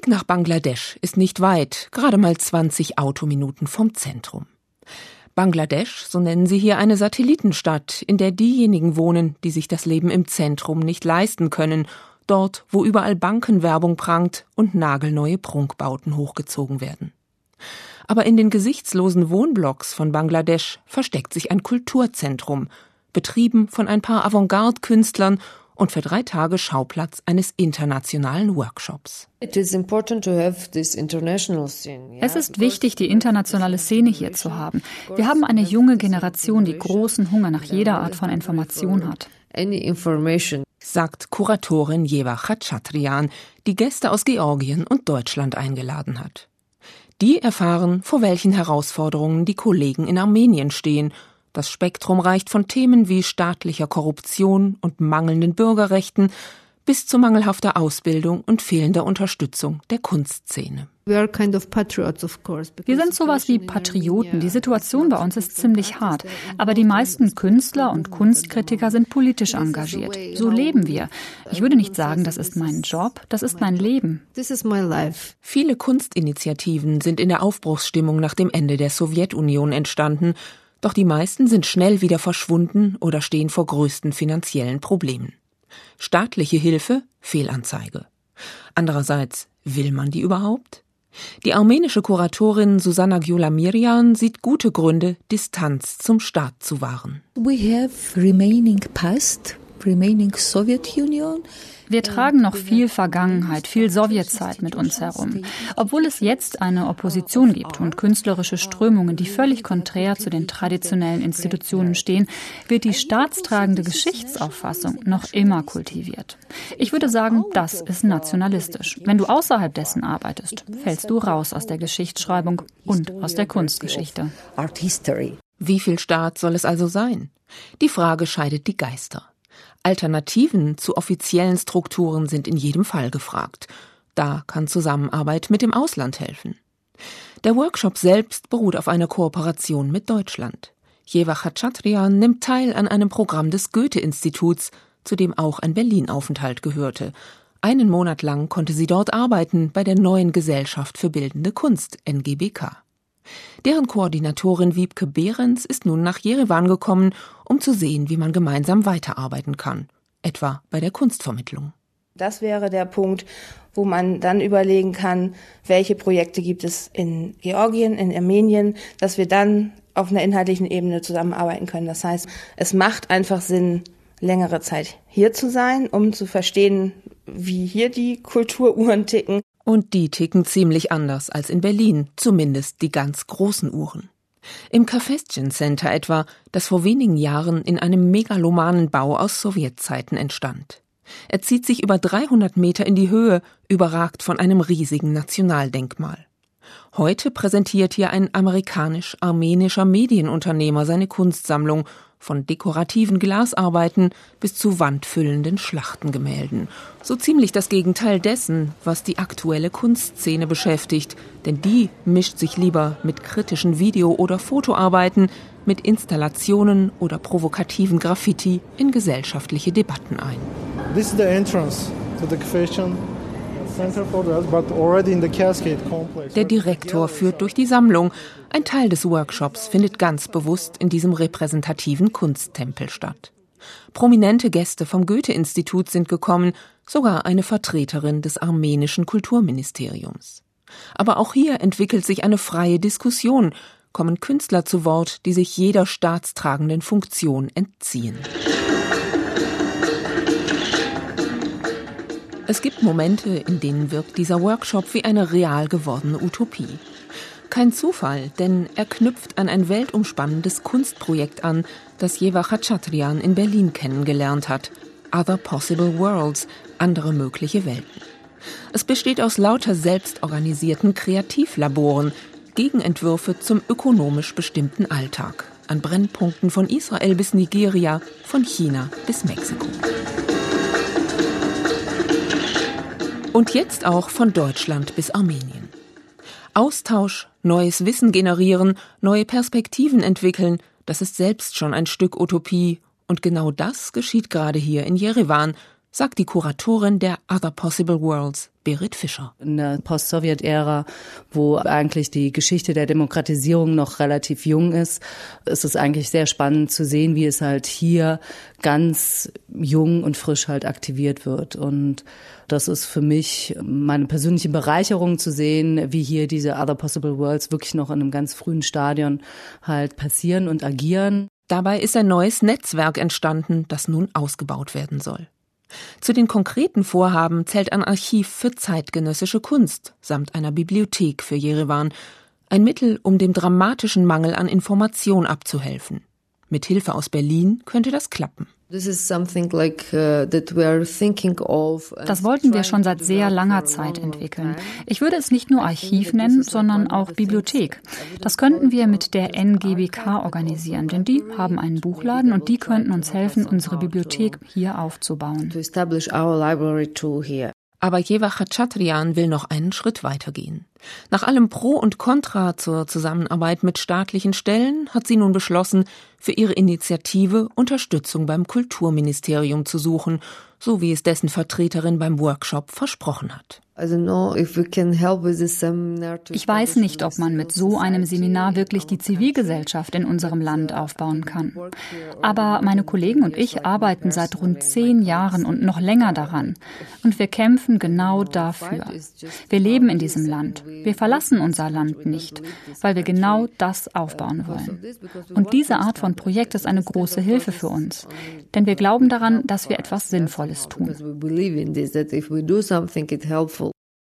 Weg nach Bangladesch ist nicht weit, gerade mal 20 Autominuten vom Zentrum. Bangladesch, so nennen sie hier eine Satellitenstadt, in der diejenigen wohnen, die sich das Leben im Zentrum nicht leisten können, dort, wo überall Bankenwerbung prangt und nagelneue Prunkbauten hochgezogen werden. Aber in den gesichtslosen Wohnblocks von Bangladesch versteckt sich ein Kulturzentrum, betrieben von ein paar Avantgarde-Künstlern und für 3 Tage Schauplatz eines internationalen Workshops. Es ist wichtig, die internationale Szene hier zu haben. Wir haben eine junge Generation, die großen Hunger nach jeder Art von Information hat. Sagt Kuratorin Jeva Khatchatrian, die Gäste aus Georgien und Deutschland eingeladen hat. Die erfahren, vor welchen Herausforderungen die Kollegen in Armenien stehen. Das Spektrum reicht von Themen wie staatlicher Korruption und mangelnden Bürgerrechten bis zu mangelhafter Ausbildung und fehlender Unterstützung der Kunstszene. Wir sind sowas wie Patrioten. Die Situation bei uns ist ziemlich hart. Aber die meisten Künstler und Kunstkritiker sind politisch engagiert. So leben wir. Ich würde nicht sagen, das ist mein Job, das ist mein Leben. Viele Kunstinitiativen sind in der Aufbruchsstimmung nach dem Ende der Sowjetunion entstanden. Doch die meisten sind schnell wieder verschwunden oder stehen vor größten finanziellen Problemen. Staatliche Hilfe, Fehlanzeige. Andererseits, will man die überhaupt? Die armenische Kuratorin Susanna Gyula-Miryan sieht gute Gründe, Distanz zum Staat zu wahren. Wir tragen noch viel Vergangenheit, viel Sowjetzeit mit uns herum. Obwohl es jetzt eine Opposition gibt und künstlerische Strömungen, die völlig konträr zu den traditionellen Institutionen stehen, wird die staatstragende Geschichtsauffassung noch immer kultiviert. Ich würde sagen, das ist nationalistisch. Wenn du außerhalb dessen arbeitest, fällst du raus aus der Geschichtsschreibung und aus der Kunstgeschichte. Wie viel Staat soll es also sein? Die Frage scheidet die Geister. Alternativen zu offiziellen Strukturen sind in jedem Fall gefragt. Da kann Zusammenarbeit mit dem Ausland helfen. Der Workshop selbst beruht auf einer Kooperation mit Deutschland. Jeva Khatchatrian nimmt teil an einem Programm des Goethe-Instituts, zu dem auch ein Berlin-Aufenthalt gehörte. 1 Monat lang konnte sie dort arbeiten bei der neuen Gesellschaft für Bildende Kunst, NGBK. Deren Koordinatorin Wiebke Behrens ist nun nach Jerewan gekommen, um zu sehen, wie man gemeinsam weiterarbeiten kann, etwa bei der Kunstvermittlung. Das wäre der Punkt, wo man dann überlegen kann, welche Projekte gibt es in Georgien, in Armenien, dass wir dann auf einer inhaltlichen Ebene zusammenarbeiten können. Das heißt, es macht einfach Sinn, längere Zeit hier zu sein, um zu verstehen, wie hier die Kulturuhren ticken. Und die ticken ziemlich anders als in Berlin, zumindest die ganz großen Uhren. Im Kafestchen Center etwa, das vor wenigen Jahren in einem megalomanen Bau aus Sowjetzeiten entstand. Er zieht sich über 300 Meter in die Höhe, überragt von einem riesigen Nationaldenkmal. Heute präsentiert hier ein amerikanisch-armenischer Medienunternehmer seine Kunstsammlung, von dekorativen Glasarbeiten bis zu wandfüllenden Schlachtengemälden. So ziemlich das Gegenteil dessen, was die aktuelle Kunstszene beschäftigt. Denn die mischt sich lieber mit kritischen Video- oder Fotoarbeiten, mit Installationen oder provokativen Graffiti in gesellschaftliche Debatten ein. This is the entrance to the Kafestchen Center for that, but already in the Cascade Complex. Der Direktor führt durch die Sammlung. Ein Teil des Workshops findet ganz bewusst in diesem repräsentativen Kunsttempel statt. Prominente Gäste vom Goethe-Institut sind gekommen, sogar eine Vertreterin des armenischen Kulturministeriums. Aber auch hier entwickelt sich eine freie Diskussion, kommen Künstler zu Wort, die sich jeder staatstragenden Funktion entziehen. Es gibt Momente, in denen wirkt dieser Workshop wie eine real gewordene Utopie. Kein Zufall, denn er knüpft an ein weltumspannendes Kunstprojekt an, das Jeva Khatchatrian in Berlin kennengelernt hat. Other Possible Worlds, andere mögliche Welten. Es besteht aus lauter selbstorganisierten Kreativlaboren, Gegenentwürfe zum ökonomisch bestimmten Alltag. An Brennpunkten von Israel bis Nigeria, von China bis Mexiko. Und jetzt auch von Deutschland bis Armenien. Austausch, neues Wissen generieren, neue Perspektiven entwickeln, das ist selbst schon ein Stück Utopie. Und genau das geschieht gerade hier in Jerewan, sagt die Kuratorin der Other Possible Worlds, Berit Fischer. In der Post-Sowjet-Ära, wo eigentlich die Geschichte der Demokratisierung noch relativ jung ist es eigentlich sehr spannend zu sehen, wie es halt hier ganz jung und frisch halt aktiviert wird. Und das ist für mich meine persönliche Bereicherung zu sehen, wie hier diese Other Possible Worlds wirklich noch in einem ganz frühen Stadion halt passieren und agieren. Dabei ist ein neues Netzwerk entstanden, das nun ausgebaut werden soll. Zu den konkreten Vorhaben zählt ein Archiv für zeitgenössische Kunst samt einer Bibliothek für Jerewan. Ein Mittel, um dem dramatischen Mangel an Information abzuhelfen. Mit Hilfe aus Berlin könnte das klappen. Das wollten wir schon seit sehr langer Zeit entwickeln. Ich würde es nicht nur Archiv nennen, sondern auch Bibliothek. Das könnten wir mit der NGBK organisieren, denn die haben einen Buchladen und die könnten uns helfen, unsere Bibliothek hier aufzubauen. Aber Jeva Khachatryan will noch einen Schritt weitergehen. Nach allem Pro und Contra zur Zusammenarbeit mit staatlichen Stellen hat sie nun beschlossen, für ihre Initiative Unterstützung beim Kulturministerium zu suchen, so wie es dessen Vertreterin beim Workshop versprochen hat. Ich weiß nicht, ob man mit so einem Seminar wirklich die Zivilgesellschaft in unserem Land aufbauen kann. Aber meine Kollegen und ich arbeiten seit rund 10 Jahren und noch länger daran. Und wir kämpfen genau dafür. Wir leben in diesem Land. Wir verlassen unser Land nicht, weil wir genau das aufbauen wollen. Und diese Art von Projekt ist eine große Hilfe für uns. Denn wir glauben daran, dass wir etwas Sinnvolles tun.